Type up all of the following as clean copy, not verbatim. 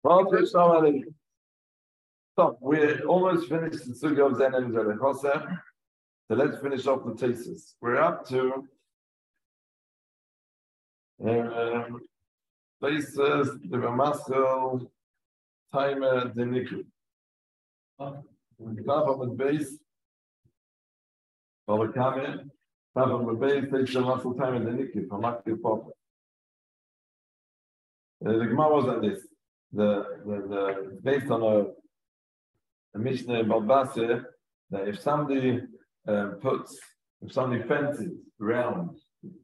So we're almost finished the Sugya of Zen and Zerech. So let's finish off the thesis. We're up to places, the Ramaskel, Timer, the Niku. Top of the base, or the Kamen, top of the base, takes the Ramaskel Timer, the Niku, from Akil Pop. The Gemara was on this. The based on a Mishnah in Balbasir, that if somebody fences around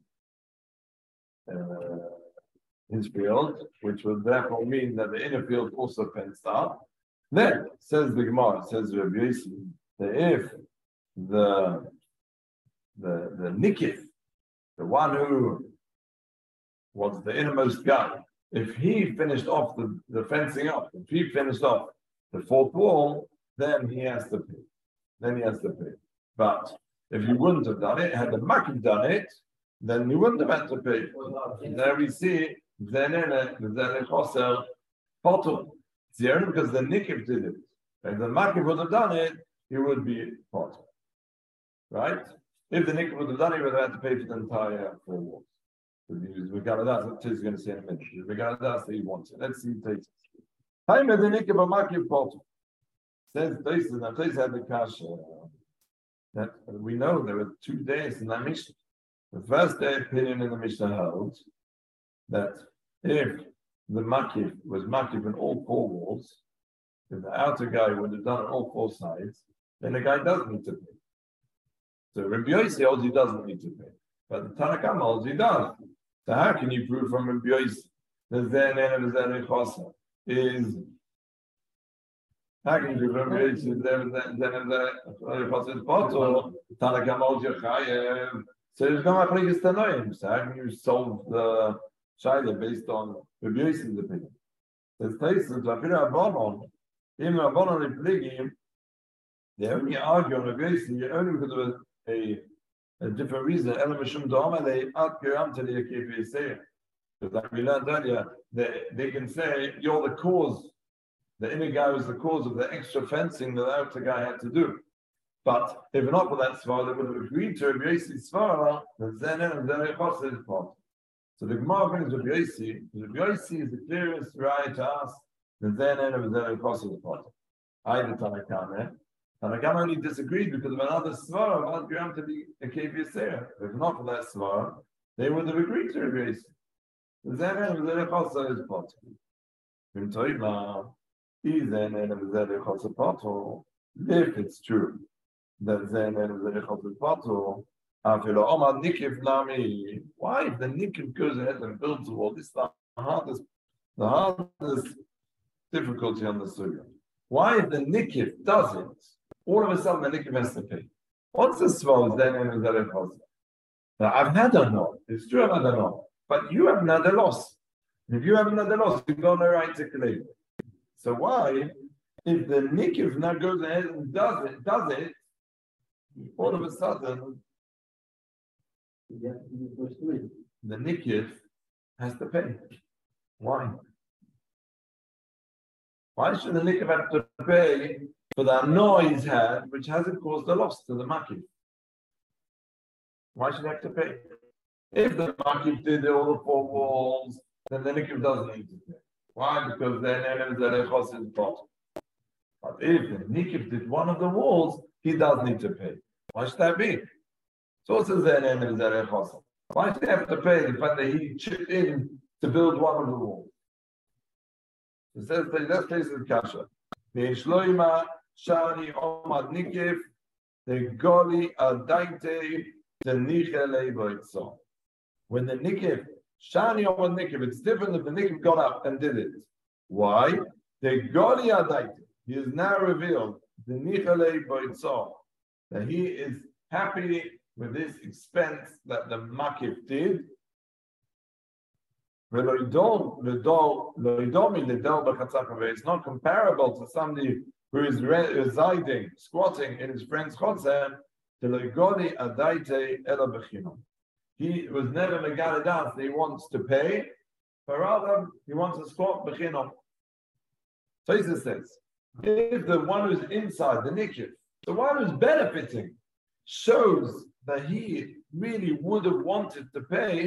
his field, which would therefore mean that the inner field also fenced up, then says the Gemara, says Rabbi Yossi, that if the Nikif, the one who was the innermost guy, if he finished off the fencing up, if he finished off the fourth wall, then he has to pay. But if you wouldn't have done it, had the Makif done it, then you wouldn't have had to pay. There we see, then Choser Potter. It's the only because the Nikif did it. If the Makif would have done it, he would be Potter. Right? If the Nikif would have done it, he would have had to pay for the entire four walls. That's what Tiz is going to say in a minute. Regardless, he wants it. Let's see Tiz. Time of the Nikif of Makif Potter. Says Tiz, and Tiz had the cash. That we know there were 2 days in that Mishnah. The first day opinion in the Mishnah holds that if the Makif was Makif in all four walls, if the outer guy would have done it on all four sides, then the guy does need to pay. So Rabbi Yossi holds he doesn't need to pay. But the Tanna Kamma holds he does. So how can you prove from Rabbi Yossi that Zen is how can you prove Rabbi Yossi that Tanna Kamma holds Yechayev? So there's no Machlekes Tanoim. So how can you solve the Shaila based on Rabbi Yossi's opinion? There's places like Rabbanon, even Rabbanon and Pligim, they only argue on Rabbi Yossi only because of a different reason. Because like we learned earlier, they can say you're the cause. The inner guy was the cause of the extra fencing that the outer guy had to do. But if not for that svara, they would have agreed to Rabbi Yossi's svara that Zenen and Zenen Choser is part. So the Gemara brings Rabbi Yossi. Rabbi Yossi is the clearest right to us that Zenen and Zenen Choser is part. I the Tanna Kamma. Tanna Kamma only disagreed because of another svara about Gram to be a Keviasera. If not for that svara, they would have agreed to Rabbi Yossi. The Zenen and Zenen Choser is part. Im Toima, Zenen and Zenen Choser part. If it's true that Zenen and Zenen Choser part, why if the Nikif goes ahead and builds a wall? This is the hardest difficulty on the Sugya. Why if the Nikif does it, all of a sudden the Nikif has to pay? What's the svara Zenen and Zenen Choser? Now I've had a no. It's true I've had a no. But you haven't had a loss. If you haven't had a loss, you've got no right to claim. So why, if the Nikif now goes ahead and does it, all of a sudden the Nikif has to pay. Why? Why should the Nikif have to pay for the annoy he's had, which hasn't caused a loss to the Makif? Why should he have to pay? If the Makif did all the four walls, then the Nikif doesn't need to pay. Why? Because then Zeren Choser is part. But if the Nikif did one of the walls, he does need to pay. Why should that be? So what's Zeren Choser? Why should he have to pay the fact that he chipped in to build one of the walls? It says that place is kasha. The Shloima Shani Omad Nikif, the Goli Adaite, the Nichele Boitzo. When the Nikif Shani Omad Nikif, it's different if the Nikif got up and did it. Why? The Goli Adaite, he is now revealed the Nichele Boitzo, that he is happy with this expense that the Makif did. It's not comparable to somebody who is residing, squatting in his friend's chotzer. He was never megaladas that he wants to pay, but rather he wants to squat b'chinom. So he says, if the one who's inside the nikif, the one who's benefiting, shows that he really would have wanted to pay,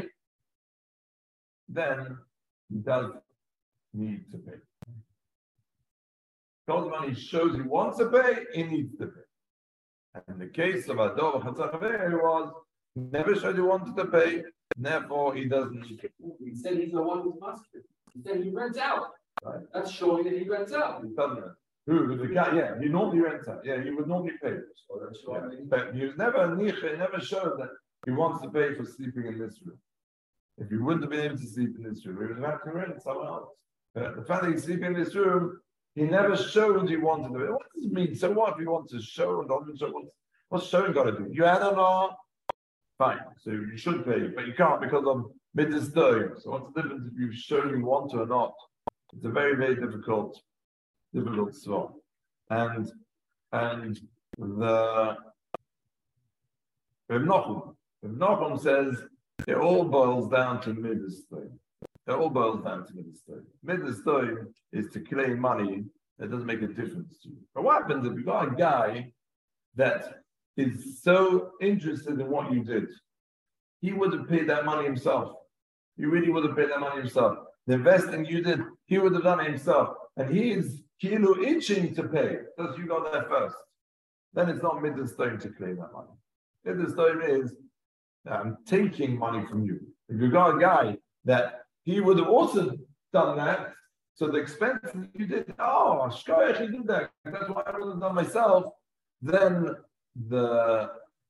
then he does need to pay. Because when he shows he wants to pay, he needs to pay. And in the case of Ador Chatzach he was never showed he wanted to pay, therefore he doesn't need to pay. He said he's the one who's master. He said he rents out. Right. That's showing that he rents out. He doesn't rent. Who? The guy, yeah, he normally rents out. Yeah, he would normally pay. So that's what I mean. But he was never niche, never showed that he wants to pay for sleeping in this room. If he wouldn't have been able to sleep in this room, he would have had to rent somewhere else. The fact that he's sleeping in this room, he never showed he wanted to. What does it mean? So what if he wants to show and doesn't show? What's showing got to do? You had an R, fine. So you should pay, but you can't because of midas doing. So what's the difference if you've shown you want to or not? It's a very, very difficult swap. And the Reb Nachum says it all boils down to midas doing. It all boils down to midas doing. Midas doing is to claim money that doesn't make a difference to you. But what happens if you got a guy that is so interested in what you did? He would have paid that money himself. He really would have paid that money himself. The investing you did, he would have done it himself. And he is itching to pay. Because you got there first. Then it's not midas doing to claim that money. Midas doing is, I'm taking money from you. If you got a guy that he would have also done that, so the expense that you did, Shkoyach, he did that. That's what I would have done myself. Then there's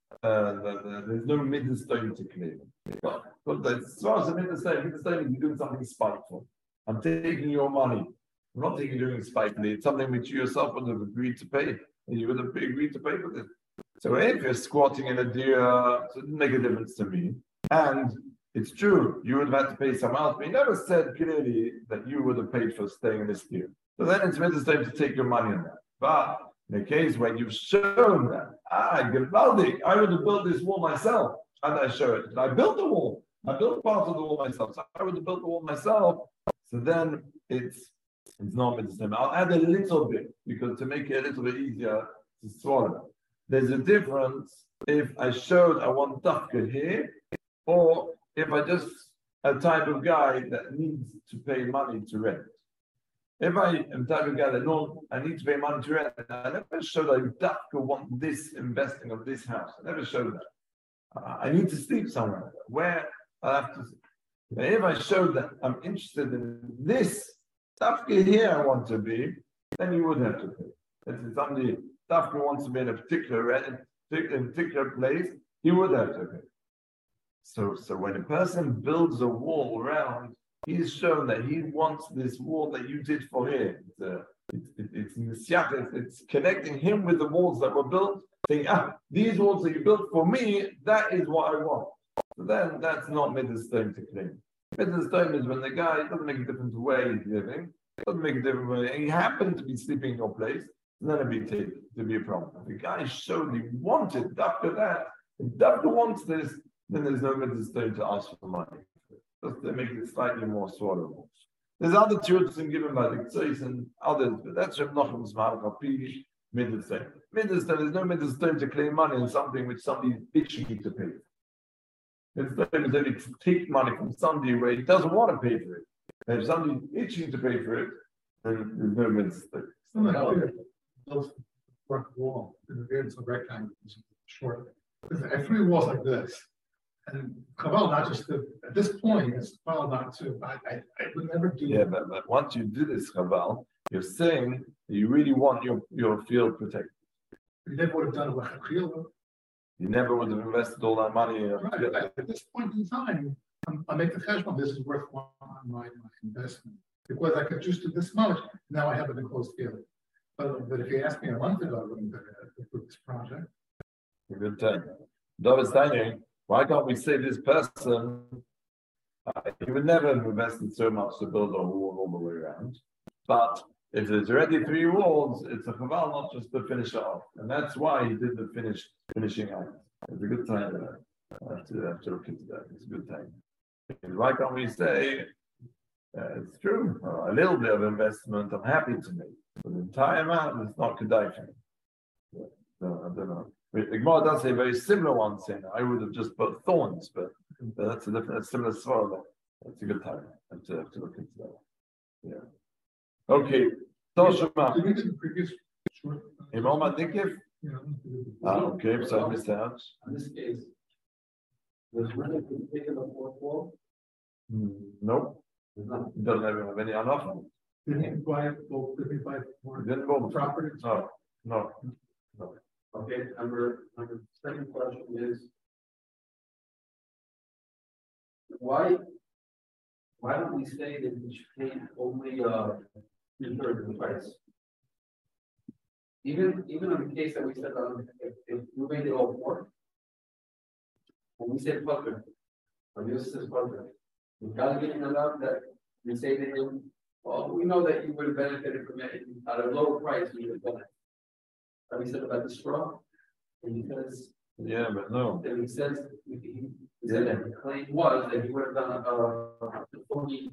no midas doing to claim. But as far as the midas doing is you're doing something spiteful. I'm taking your money. I'm not taking doing it spitefully. It's something which you yourself would have agreed to pay, and you would have agreed to pay for it. So if you're squatting in a deer, so it didn't make a difference to me. And it's true, you would have had to pay someone else, but he never said clearly that you would have paid for staying in this deer. So then it's midas doing to take your money on that. But in the case when you've shown that, Gewaldig, I would have built this wall myself, and I show it. I built the wall. I built part of the wall myself. So I would have built the wall myself. So then it's not midas doing. I'll add a little bit because to make it a little bit easier to swallow. There's a difference if I showed I want dafka here, or if I just a type of guy that needs to pay money to rent. If I am type of guy that I need to pay money to rent, I never showed I dafka want this investing of this house. I never showed that. I need to sleep somewhere where I have to. If I showed that I'm interested in this dafka here, I want to be, then you would have to pay. If somebody dafka wants to be in a particular place, he would have to pay. So when a person builds a wall around, he's shown that he wants this wall that you did for him. It's connecting him with the walls that were built, saying, these walls that you built for me, that is what I want. So then that's not midas doing to claim. Midas doing is when the guy, it doesn't make a difference where he's living, it doesn't make a difference where he happened to be sleeping in your place, then it'd be a problem. If the guy showed he wanted after that, if Dafka wants this, then there's no midas doing to ask for money. Just to make it slightly more swallowable. There's other tuts given by the Ktsois and others, but that's Reb Nachum's Mahalach midas doing. Midas doing, there's no midas doing to claim money on something which somebody is itching to pay. Midas doing is only to take money from somebody where he doesn't want to pay for it. And if somebody's itching to pay for it, then there's no midas doing. Those brick wall in the appearance of rectangle is short. If three walls like this, and Chaval not just to, at this point, it's Chaval not to. I would never do. Yeah, but once you do this Chaval, you're saying that you really want your field protected. You never would have done it with Chachil. You never would have invested all that money in right. At this point in time, I make the cheshbon. This is worth my investment because I could just do this much. Now I have an enclosed field. But if you ask me a month ago, I wouldn't put this project. Good time. David Steiner, why can't we say this person, he would never have invested so much to build a wall all the way around. But if there's already three walls, it's a chaval not just to finish it off. And that's why he did the finishing act. It's a good time there. I have to look into that. It's a good time. And why can't we say, it's true, a little bit of investment I'm happy to make. For the entire amount, it's not kedai. No, I don't know. The Gemara does say very similar ones in. I would have just put thorns, but that's a different, a similar sword. That's a good time. I have to look into that. Yeah. Okay. Toshima. Did we do the previous short? Imam Adikif? Yeah. Okay, so I missed out. In this case, was really taken the fourth wall? Nope. There's not. He doesn't have any enough. Did he buy more He didn't go property? No. Okay, number second question is. Why don't we say that we should pay only 2/3 of the price? Even in the case that we said, if we made it all four, when we say pucker, or this says pucker, we've got to get enough that we say to him, well, we know that you would have benefited from it at a lower price, we would have done it. But we said about the straw, and he says, Yeah, but no. then he says, he said that the claim was that he would have done a fully,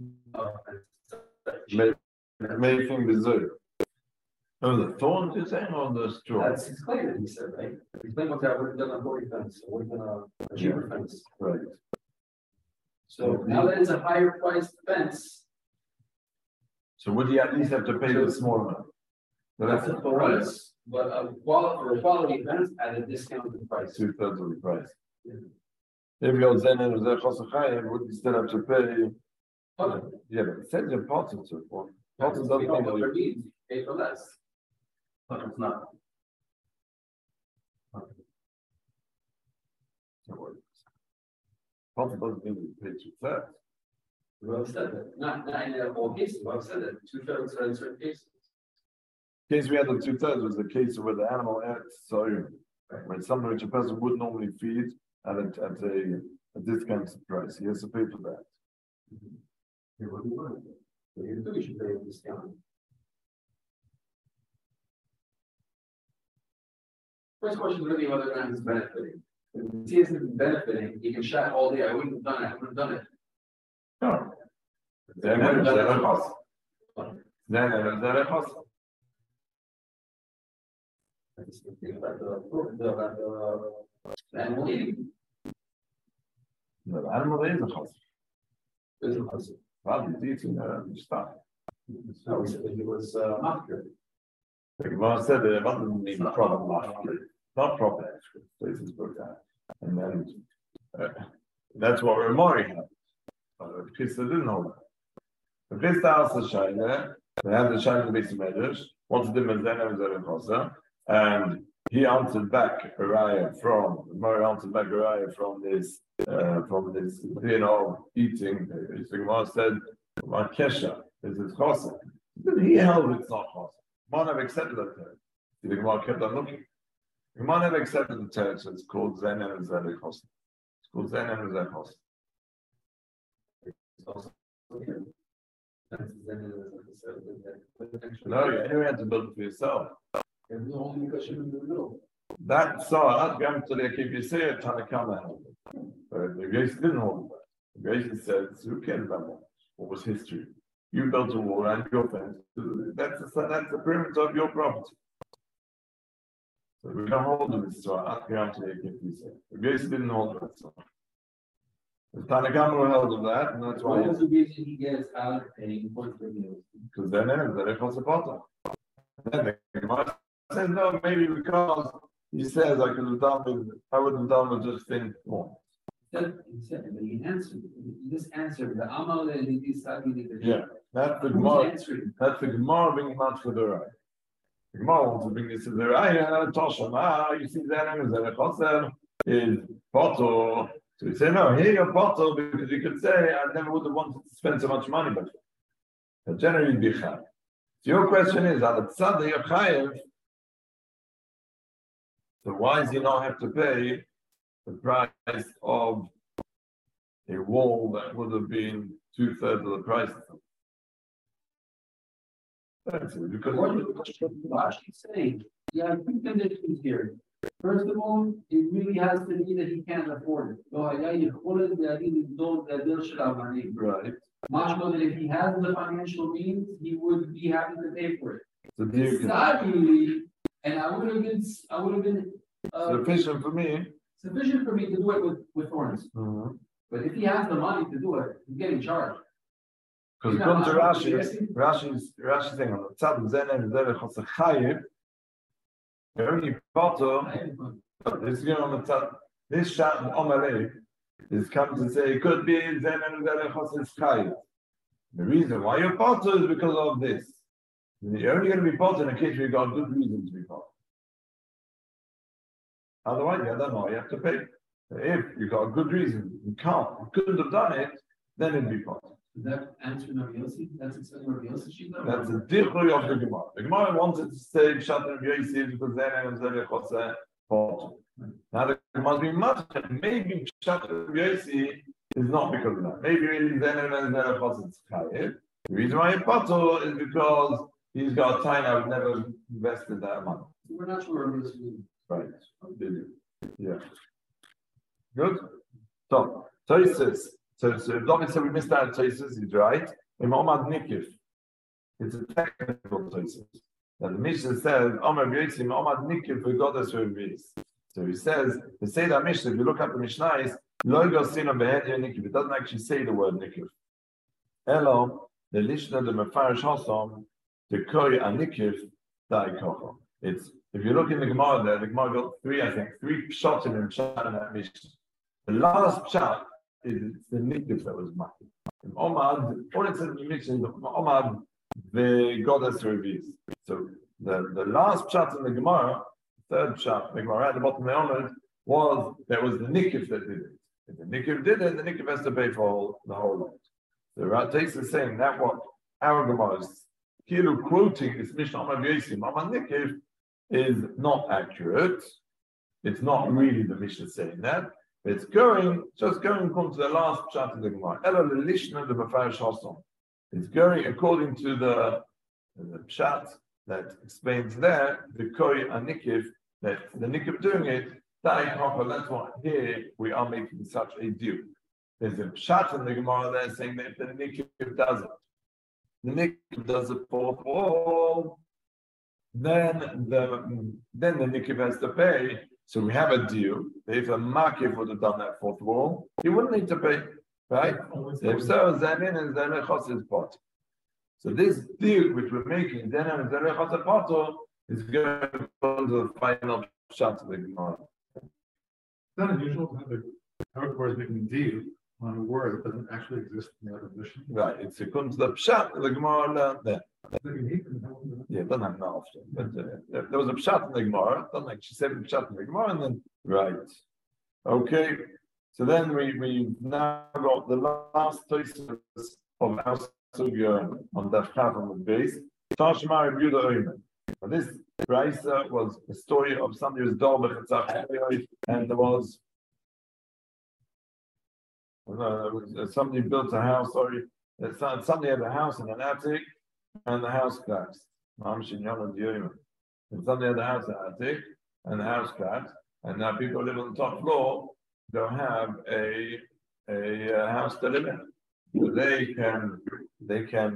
Making dessert. Oh, the thorns you're saying, or the straw? that's his claim that he said, right? His claim was that I would have done a 40 fence, or would have done a cheaper fence. Right. So now that it's a higher priced fence, So would he at least have to pay the small amount? So that's that's a bonus, but for a quality fence at a discounted price. 2/3 of the price. Yeah. If you're Zen and Zer Chosachayim, would you still have to pay? Okay. Yeah, but it says you're part of it. Part That's of what we know doesn't what mean it means, pay for less. But it's not. part of doesn't mean you pay 2/3. Well said that, not in all cases, well said that, 2/3 in certain cases. The case we had of 2/3 was the case where the animal ate so when something which a person would normally feed at a discounted price, he has to pay for that. Here, what do you want? What you do, you should pay a discount. First question is really whether or not he's benefiting. If he isn't benefiting, he can shout all day, I wouldn't have done it, I would have done it. No. Then I just think about the animal eating. the animal is a chos. There's a puzzle. Well, he's eating stuff. No, we said that he was mafkir. The Gemara said that it doesn't mean proper life. Not proper actually. Places broke down. And then that's what Ramari had. Because they didn't know that. If this asked the Shaila, they had the Shaila to be Medrash, what's the difference then of Zerechosa? And he answered back a raya from this, eating. The Gemara said, "My kesha is his chosa." He held it's not chosa. Gemara never accepted that term. The Gemara kept on looking. Gemara never accepted the term, so it's called Zen and Zerechosa. It's called Zen and Zerechosa. No, you anyway had to build it for yourself. And the only question in the middle. That saw going to the KPC at Tanakama held it. But the Grace didn't hold it. The Grace said, who cares about that? What was history? You built a wall around your fence. That's the perimeter of your property. So we don't hold it. So at the KPC. The Grace didn't hold it. So. The Tanakama held of that, and that's why. What was the reason he gets out of paying for meals? Because then it was a bottom. Then the Gemara says, no, maybe because he says I could have done with, I would have done with just things more. He said, but he answered. He just answered the Amal and he decided. Yeah, that's the Gemara. That's the Gemara bringing out for the right. The Gemara wants to bring this to the right. Tosha, you see that name is Poto. So we say, no, here you're Poto because you could say, I never would have wanted to spend so much money, but generally be chayav. So your question is, Al Tzadeh you're chayav. So why does he not have to pay the price of a wall that would have been 2/3 of the price? That's it, because What she's saying, you have two conditions here. First of all, it really has to be that he can't afford it. So right. Much more than if he has the financial means, he would be happy to pay for it. So Exactly. And I would have been sufficient for me. Sufficient for me to do it with thorns. But if he has the money to do it, he's getting charged. Because according to Rashi's thing on the tzad zen and zerech chayiv, the only potter is going on the tzad. This shat omalei is come to say it could be zen and zerech chayiv. The reason why you're potter is because of this. You're only going to be potter in a case where you've got good reason to be potter. Otherwise, you don't know. You have to pay. If you've got a good reason, you couldn't have done it, then it'd be potter. Is that answering Rabbi Yossi? That's explaining Rabbi Yossi sheet? That's a dichrui of the Gemara. The Gemara wanted to say Pshat Rabbi Yossi because then and Zerech Choseh potter. Now the Gemara is being much. Maybe Pshat Rabbi Yossi is not because of that. Maybe really then and Zerech Choseh is chayiv. The reason why he potter is because he's got time. I've never invested that amount. We're not sure Rabbi Yossi. Right. Yeah. Good. So Tosis. So if David said we missed out Tosis, he's right. Imam Nikif. It's a technical Tosis. That the Mishnah says, Omer B'Yitzi, Imam Nikif, we got this with this. So he says, the Seder Mishnah, if you look at the Mishnah, is Logo Sina Behedia Nikif. It doesn't actually say the word Nikif. Elo, the Lishna, the Mefarish Hosom, the Koi Anikif, Dai Kocho. It's, if you look in the Gemara there, the Gemara got three pshat in that Mishnah. The last pshat is the nikif that was maki. Omad, all it says in the Mishnah is Omad, the goddess reveals. So the last pshat in the Gemara, third pshat, the Gemara at the bottom of the Omad, was there was the nikif that did it. If the nikif did it, the nikif has to pay for the whole lot. The Rat takes the same, that what our Gemara is quoting this Mishnah Omad V'Yosim, Omad nikif, is not accurate. It's not really the Mishnah saying that. It's just going according to the last pshat of the Gemara. Ela lelishna the Mefarish Hosom. It's going according to the pshat that explains there the koi anikif, that the nikif doing it. That's why here we are making such a deal. There's a pshat in the Gemara there saying that if the nikif does it, the nikif does it for then the nikif has to pay. So we have a deal. If a makif would have done that fourth wall, he wouldn't need to pay, right? If so, zanin and zanechos is pot. So this deal which we're making, zanin and zanechos is pot, is going to the final shot of the Gemara. It's not unusual to have a word making a deal on a word that doesn't actually exist in the other mission. Right. It's according to the pshat of the Gemara learned there. Yeah, it doesn't happen that often. But there was a pshat in the Gemara, doesn't like she said pshat in the Gemara, and then right. Okay. So then we now got the last Tosis of our sugya on the Chav on the base. Tashmar Yehuda Oimen. This Raisa was a story of somebody who was Dolbech and there was somebody built a house. Somebody had a house in an attic. And the house collapsed. And somebody had the house in the attic, and the house collapsed. And now people who live on the top floor don't have a house to live in. So they can.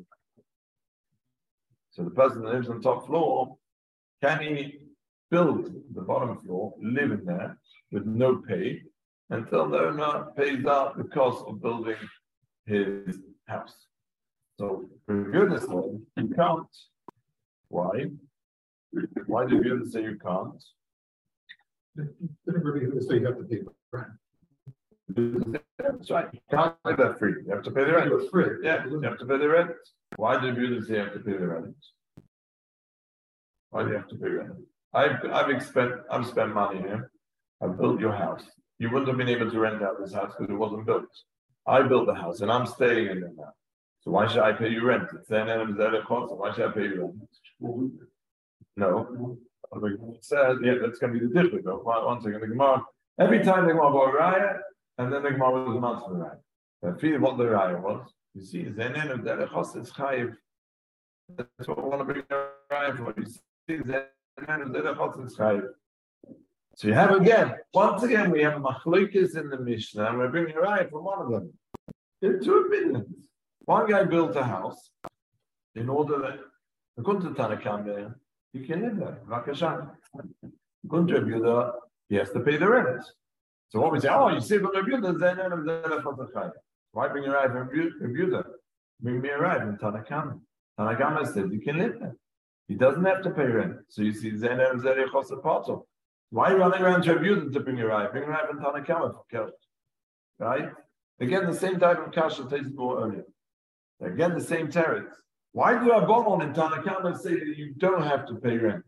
So the person that lives on the top floor, can he build the bottom floor, live in there with no pay until the owner pays out the cost of building his house? So, for goodness sake, you can't. Why? Why do you say you can't? Didn't really say you have to pay rent. That's right. You can't do that free. You have to pay the rent. It's free. Yeah, you have to pay the rent. Why do you say you have to pay the rent? Why do you have to pay rent? I've spent money here. I've built your house. You wouldn't have been able to rent out this house because it wasn't built. I built the house and I'm staying in it now. So why should I pay you rent? It's then why should I pay you rent? No. It says, yeah, that's going to be the difference. One second, the Gemara. Every time the Gemara bought a raya, and then the Gemara was a month for the raya. I feel what the raya was. You see, Zenen of Derechos is chayiv. That's what I want to bring the raya for. You see, Zenen of Derechos is chayiv. So you have once again, we have machlokes in the Mishnah, and we're bringing a raya from one of them. There are two opinions. One guy built a house in order that According to Tanakam, you can live there. Vakashan. According to Rabbi Yehuda, he has to pay the rent. So what we say, oh, you see from Rabbi Yehuda, why bring your Rav Rabbi Yehuda? Bring me a Rav in Tanakam. Tanakam says you can live there. He doesn't have to pay rent. So you see, why are you running around to Rabbi Yehuda to bring your Rav? Bring a Rav in Tanakam for Kelt. Right? Again, the same type of kasha tasted more earlier. Again, the same teretz. Why do Rabbanon in Tanakama say that you don't have to pay rent?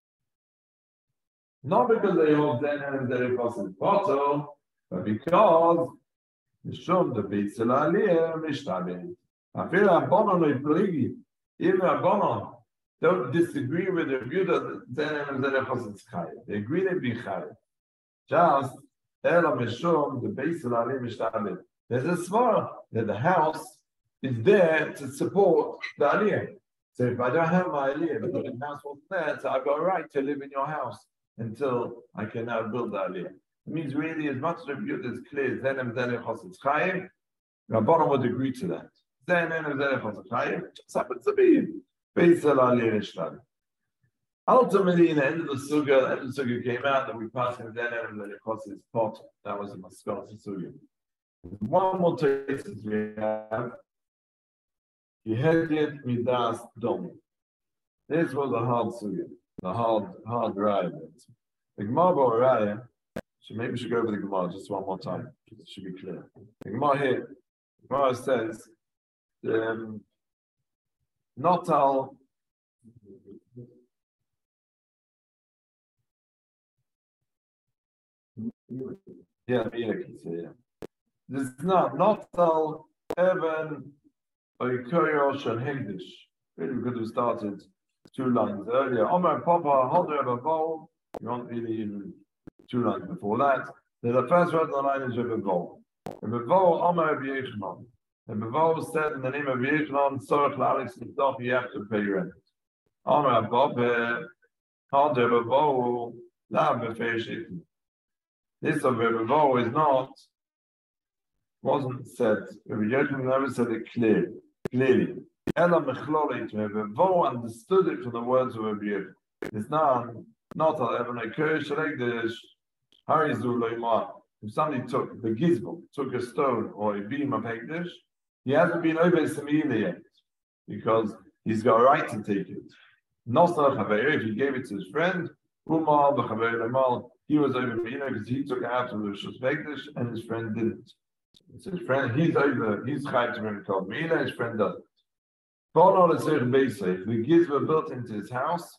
Not because they hold then and they possible bottle, but because the shum the Beitzel Aliyah Mishtabeh. I feel Rabbanon is pligi. Even Rabbanon don't disagree with the view that then and they possible chayav. They agree they be chayav. Just Ela Mishum the Beitzel Aliyah Mishtabeh. There's a svara that the house is there to support the aliyah. So if I don't have my aliyah, but the house wasn't there, so I've got a right to live in your house until I can now build the aliyah. It means really as much as it's clear, Zenem Zenem Chositz Chayim, Rabbanon would agree to that. Zenem Zenem Chositz Chayim, just happens to be Beisel Aliyah Nishtad. Ultimately, in the end of the sugya came out that we passed in Zenem Zenem Chositz pot. That was the Maskos sugya. One more taste we have. Yehedet Midas Dom. This was a hard sugya, a hard raya. The Gemara raya. So maybe we should go over the Gemara just one more time. It should be clear. The Gemara here, the Gemara says, not all. Yeah, this is not all Evan. Really, we could have started 2 lines earlier. Omer Papa, Holder Bavol. You want really even 2 lines before that. Then the first word on the line is Bavol. Bavol, Omer B'Yechnon. And Bavol said in the name of B'Yechnon, Sorach L'Alex L'Doch, you have to pay rent. Omer Papa, Holder Bavol, La B'Fesh. This of Bavol is not, wasn't said. Rabbi Yochanan never said it clearly. Ella Mechlolit, Bavol understood it from the words of Rabbi Yochanan. It's not even a curse like the Harizu Loimar. If somebody took the gizmo, took a stone or a beam of Hekdesh, he hasn't been over Samila yet because he's got a right to take it. Nosar Chaver, if he gave it to his friend, Umal B'Chaver Lamal, he was over Mina because he took it out of the Rosh Hekdesh and his friend didn't. So his friend, he's chayv to bring called Mina, his friend doesn't. If the gizmo built into his house,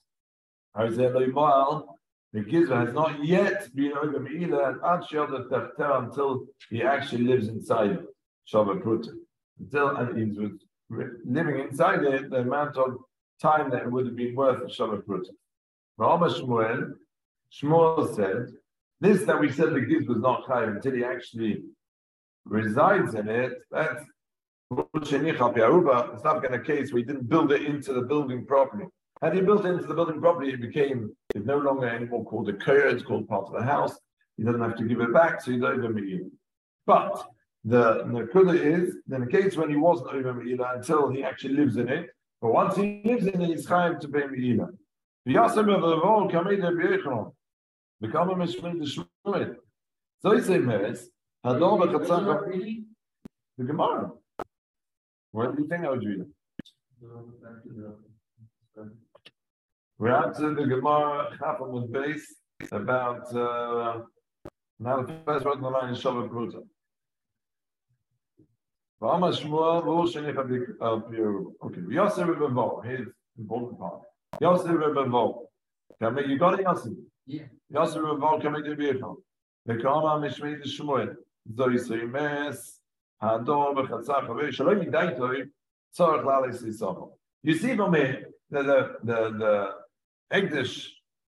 the gizmo has not yet been over Meila until he actually lives inside it. Until he's living inside it, the amount of time that it would have been worth Shabbat Pruta. Shmuel said, this that we said the gizmo was not chayiv until he actually resides in it, that's it's not going to case where he didn't build it into the building properly. Had he built it into the building properly, it's no longer anymore called a koyer, it's called part of the house. He doesn't have to give it back, so he's over Me'ila. But the Nakuda is, in the case when he wasn't over Me'ila until he actually lives in it, but once he lives in it, he's chayav to pay Me'ila. Become a Mishmei the Shmuel. So he said, the Gemara. What do you think I was reading? We're up to the Gemara Chafam was based about now the first word on the line is Shabbat Pruta. V'amar Shmuel v'usheni chabik. Okay, Yosef Rebbevo. Here's the important part. Yosef Rebbevo. You got it, Yosef? Yeah. Yosef Rebbevo can make the vehicle. The Kama Mishmei the Shmuel. Zoyis Hador b'chatzar chaver shalom yidaitoi tzorach la'aleis yisachol. You see from here the Hekdesh.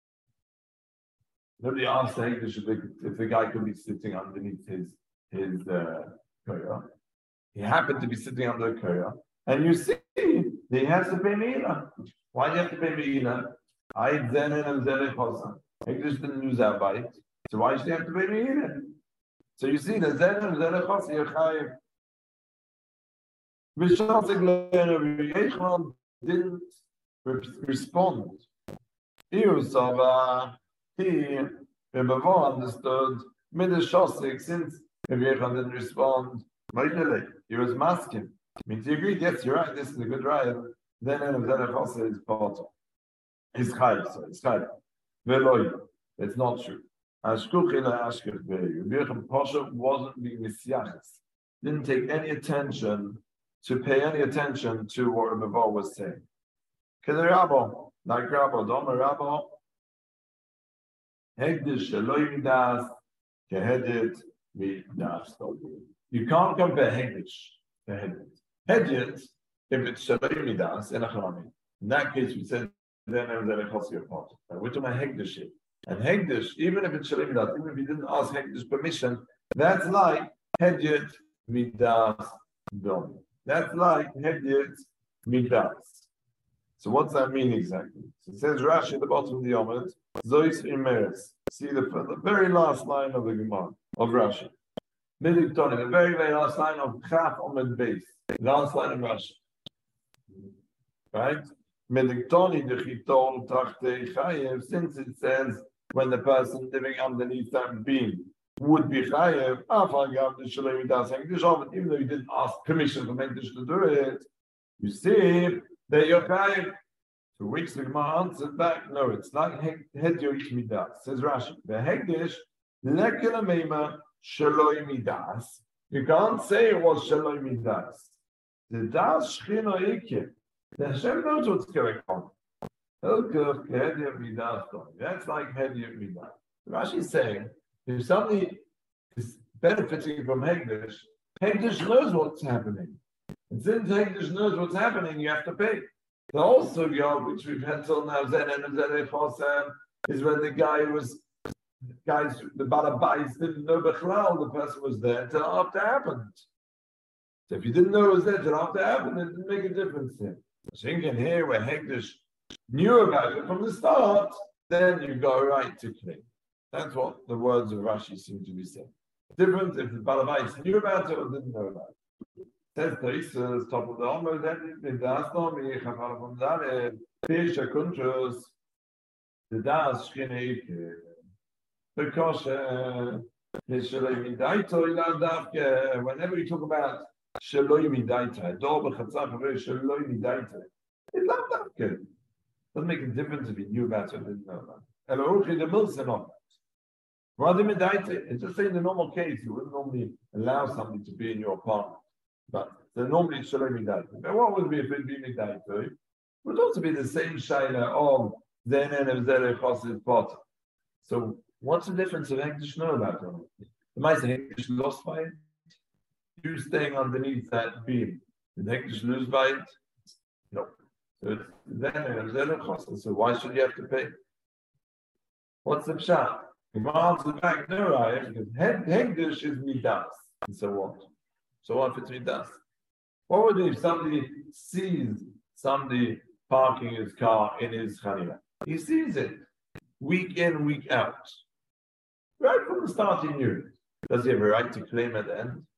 Nobody asked the Hekdesh if the guy could be sitting underneath his koyer. He happened to be sitting under the koyer, and you see he has to pay Me'ila. Why do you have to pay Me'ila? Ayid zenen and zenen chosan. Hekdesh didn't lose our bite, so why should he have to pay Me'ila? So you see the Zenem Zenechos Yechayev. V'shasik le'Rabbi Yechon didn't. respond. He Rabbi Bavo understood Midah since Rabbi Yechon didn't respond. He was masking. Means he agreed, yes, you're right, this is a good ride. Then Zerech is part of. It's chayv. Veloy. It's not true. Ashkuch ila ashkech be'yu. Rabbi Yechon Pasha wasn't being misyachas. Didn't take any attention to pay any attention to what Rabbi Bavo was saying. Kedei Rabbo, like Rabbo, Domer Rabbo, Hegdish Eloi Midas, Kehedit Midas. You can't compare Hegdish to Hedit. Hedit, if it's Shaloi Midas, in that case we said, then there's a Chossi apart. We're talking about Hegdish. And Hegdish, even if it's Shaloi Midas, even if you didn't ask Hegdish permission, that's like Hedit Midas Dom. That's like Hedit Midas. So what's that mean exactly? So it says Rashi at the bottom of the Yomad, Zois Imeres. See the very last line of the Gemara, of Rashi. Midiktoni, the very, very last line of Chaf Omed Beis. Last line of Rashi. Right? Midiktoni Dechitol Tachte Chayev, since it says when the person living underneath that beam would be Chayev, even though you didn't ask permission from Hegdish to do it, you see that you're Chayev. To which the Gemara answered back, no, it's not Hedyosh Midas. Says Rashi, the Hegdish, Lekela Meima Shaloi Midas. You can't say it was Shaloi Midas. The Das Shchino Ike. The Hashem knows what's going on. That's like Hedyosh Midas. Rashi is saying, if somebody is benefiting from Hegdish, Hegdish knows what's happening. And since Hegdish knows what's happening, you have to pay. The whole sugya which we've had till now, is when the Balabais didn't know Bechlal, the person was there until after it happened. So if you didn't know it was there until after it happened, it didn't make a difference here. So you can hear where Hegdish knew about it from the start, then you go right to claim. That's what the words of Rashi seem to be saying. Different if the Balabais knew about it or didn't know about it. Says Toisus, top of the Omer, then it does not be Chafal from Dalet, Fish, Akuntrus, the Das, Shkineik, because whenever you talk about Shaloi Midaita, Dor B'Chatzach, Shaloi Midaita, it's not that. Doesn't make a difference if you knew about it or didn't know about it. Eloruchi, the Milson on that. Rather Midaita, it's just saying the normal case, you wouldn't normally allow somebody to be in your apartment. But normally it's Shalom Midaita. But what would be if it be Midaita? It would also be the same Shaila of Zenen and Zerech Chosid Pot. So what's the difference of Hegdish know about it? The Maisa Hegdish lost by it? You staying underneath that beam. Did Hegdish lose by it? No. So it's Zenen and Zerech Chosid. So why should you have to pay? What's the pshat? The answer back, no, right? Because Hegdish is Midas. And so what? So what if it's Midas? What would if somebody sees somebody parking his car in his Chanina? He sees it week in, week out. Right from the start he knew it. Does he have a right to claim at the end?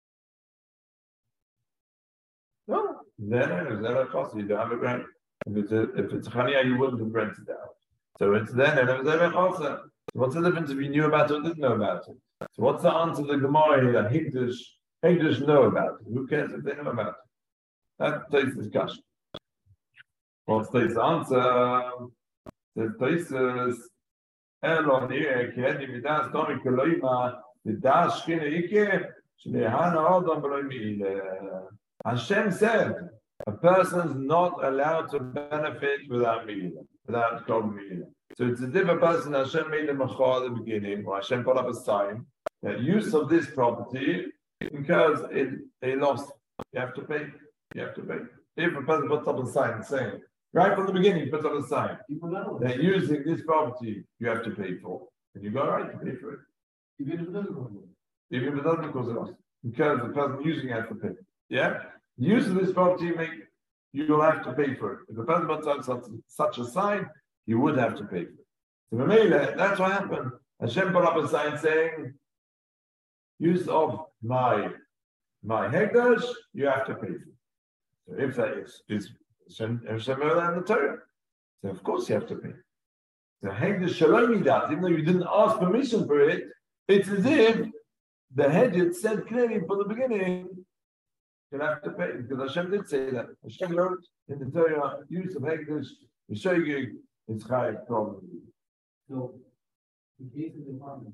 No. Then a cost. You don't have a right. If it's Chanina, you wouldn't have rented it out. So it's then and it was a cost. So what's the difference if you knew about it or didn't know about it? So what's the answer to the Gemara here that Hegdish know about it? Who cares if they know about it? That takes discussion. What's the answer? Says Toisus, Elon here, Kedi Midas Domi Koloima, Midas Shkina Ike, Shnehana Odom Beloim. Hashem said, a person's not allowed to benefit without Milah, without Kol Milah. So it's as if a person, Hashem made a machor at the beginning, or Hashem put up a sign, that use of this property, because they lost, you have to pay. You have to pay. If a person puts up a sign saying, right from the beginning, puts up a sign, they're using this property, you have to pay for. And you go, right, to pay for it. Even if it doesn't cause a loss. Because the person using it has to pay. Yeah? The use of this property, you'll have to pay for it. If the person puts up such a sign, you would have to pay for it. So Mamela, that's what happened. Hashem put up a sign saying, use of my Hegdish, you have to pay for it. So if that is Hashem and the Torah. So of course you have to pay. So Hegdish Shalom that, even though you didn't ask permission for it, it's as if the Hedjit said clearly from the beginning, you'll have to pay, because Hashem did say that. Hashem wrote in the Torah, use of Hegdish, the Shogig, it's Chayiv problem. So, in case of the apartment,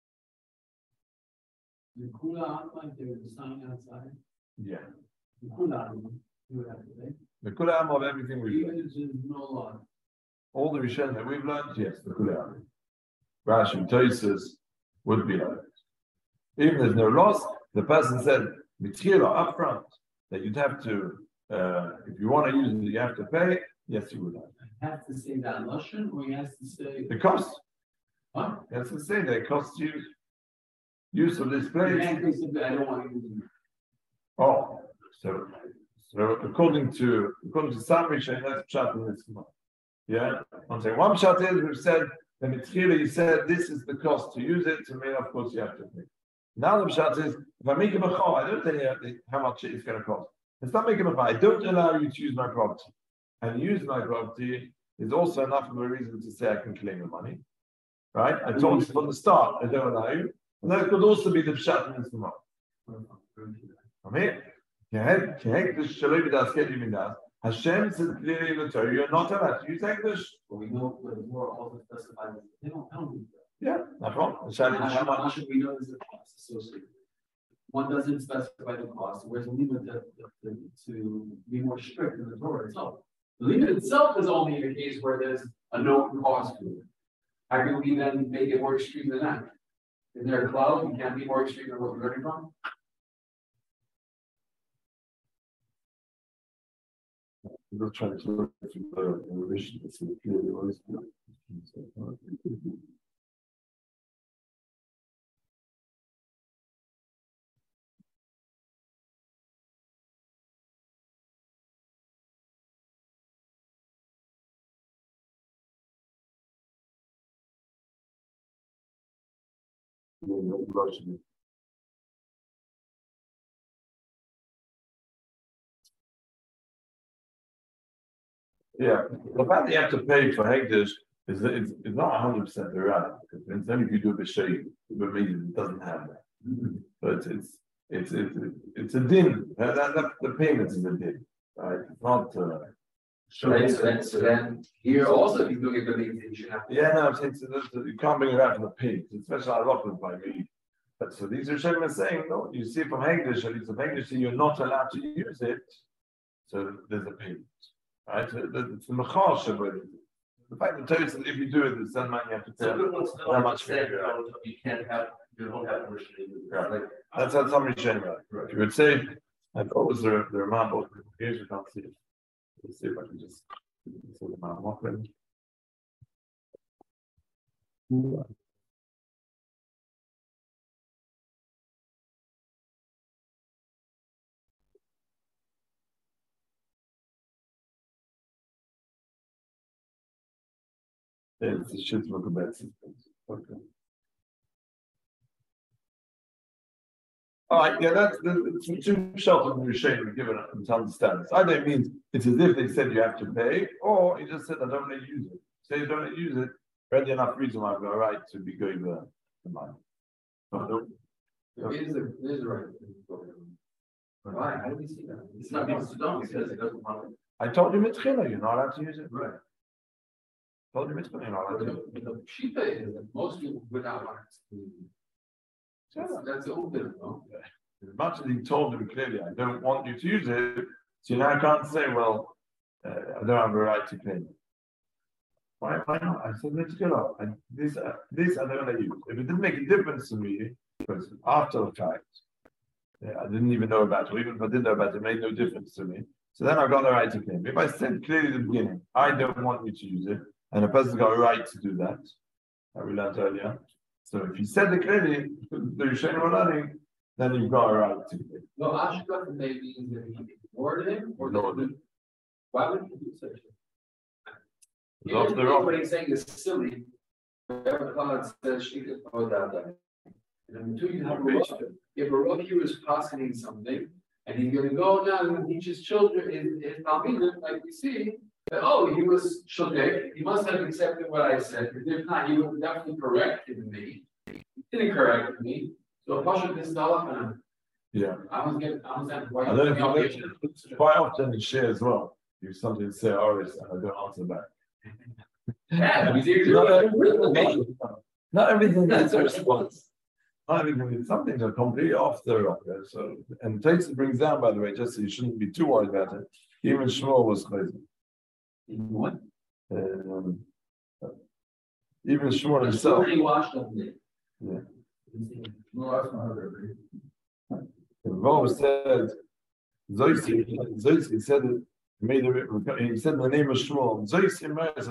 the Kula outside, there is a sign outside. Yeah. The Kula, you would have to pay. The Kula of everything we've Even learned. if there's no law. All the Rishon that we've learned, yes, the Kula. Rashi and Tosas would be like that. Even if there's no loss, the person said, Mitzchila up front, that you'd have to, if you want to use it, you have to pay. Yes, you would have. I have to say that Lashon, or he has to say. The cost. What? He has to say that it costs you use of this place. I don't want to use it. Oh, so according to some Rishon, that's pshat in this month. Yeah, I'm saying one pshat is we've said the Mitzchila, you said this is the cost to use it. To me, of course, you have to pay. Now the pshat is if I make a mechal, I don't tell you how much it is going to cost. It's not making a mechal. I don't allow you to use my property, and use my property is also enough of a reason to say I can claim the money. Right? I told you from the start I don't allow you, and that could also be the pshat in this month. I'm here. Hashem said clearly in the Torah, you're not allowed to use Hegdish. But we know what the Torah also specifies. They don't do that. Yeah, no problem. How should we know there's a cost associated? One doesn't specify the cost, whereas the limit to be more strict in the Torah itself. The limit itself is only a case where there's a known cost to it. How can we then make it more extreme than that? Is there a cloud? You can't be more extreme than what we're learning from? I'm not trying to look at the revision to see clearly what is good. Yeah, the fact that you have to pay for Hegdish is not 100% right, because it's only if you do a b'shei, but maybe it doesn't have that. But it's a din. The payment is a din, right? It's not. So then here also, if you do it, you should have. Yeah, no, you can't bring it out from the pig, especially a lot of by me. But so these Rishonim are saying, no, you see from Hegdish, at least from Hegdish, you're not allowed to use it, so there's a payment. Right, it's the mechash of it. The fact that Torah says if you do it, it's then man you have to pay. How much you can't have, you don't have permission. Right. That's how some Rishonim are. Right. You would say, I thought was the Ramah, but here's we can't see it. Let's see if I can just see the Ramah. It's a shit look about it. Okay. All right, yeah, that's the two shots of the Rishonim are given to understand this. Either it means it's as if they said you have to pay, or he just said I don't let you use it. Say you don't let you use it, already enough reason why I've got a right to be going the money. It is the right. Why? How do we see that? It's not because it doesn't want it. I told you Mitzchila, you're not allowed to use it. Right. Told you Mitzchila, you're not allowed to use it. The Pshita is that most people would not want it. That's the old bit, no? As much as he told them clearly, I don't want you to use it, so you now can't say, well, I don't have a right to pay. Why not? I said, let's get off. This I don't let you. If it didn't make a difference to me, because after the fact, I didn't even know about it, or even if I did know about it, it made no difference to me. So then I got the right to claim. If I said clearly at the beginning, I don't want you to use it, and a person's got a right to do that we learned earlier. So if you said it clearly, the Rishonim were learning, then you've got a right to claim. No, Ashkot maybe that he ignored him, or why would he do such a thing? What he's saying is silly. Whatever God says, she could throw that. And then two, you have a rock. If a rock here is positing something, And he's gonna go now and teach his children, his Talmidim, like we see, that, oh, he was shogeg, he must have accepted what I said, because if not, he would have definitely corrected me. He didn't correct me. So Pasha this halacha. Yeah. I was why. And then if you look, quite often in share as well, you something say, oh, and I don't answer back. Yeah, not everything needs a response. Not everything, some things are completely off the rocker. So, and Taisa brings down, by the way, just so you shouldn't be too worried about it. Even Shmuel was crazy. What? Even Shmuel himself. Yeah. No, that's not very. Rav said, Zoysi said it. He said the name of Shmuel. Zoysi said,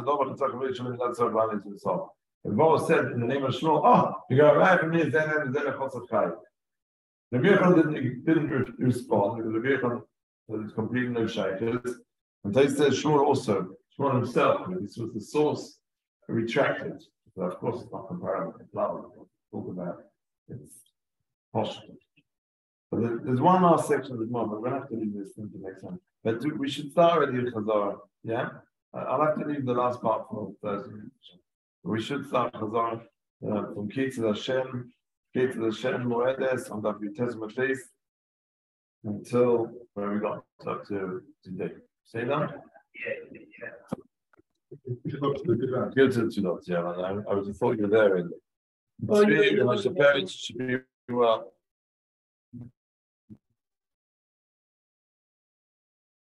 and Rav said in the name of Shmuel, oh, you got right from me, then a chosaf chai. The Rabbi didn't respond because the Rabbi was completely no shaykhs. And they said Shmuel also, Shmuel himself, this was the source, retracted. So of course it's not comparable. It's not talk about it's possible. But there's one last section at the moment. We're going to have to leave this thing to next time. But we should start already with Chazorah. Yeah? I'll have to leave the last part for Thursday. We should start Chazorah from Kitzur Hashem, Moedes, on the Testament face, until where we got up to today. Say that? Yeah. Good to know, yeah. I was thought you were there. And parents should be well.